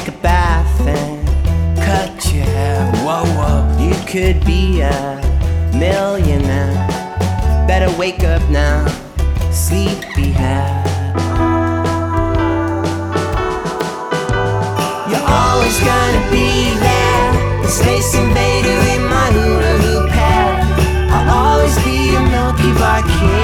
take a bath and cut your hair. Whoa, whoa, you could be a millionaire. Better wake up now, sleepyhead. You're always gonna be there, the Space Invader in my hula hoop head. I'll always be a Milky Bar kid.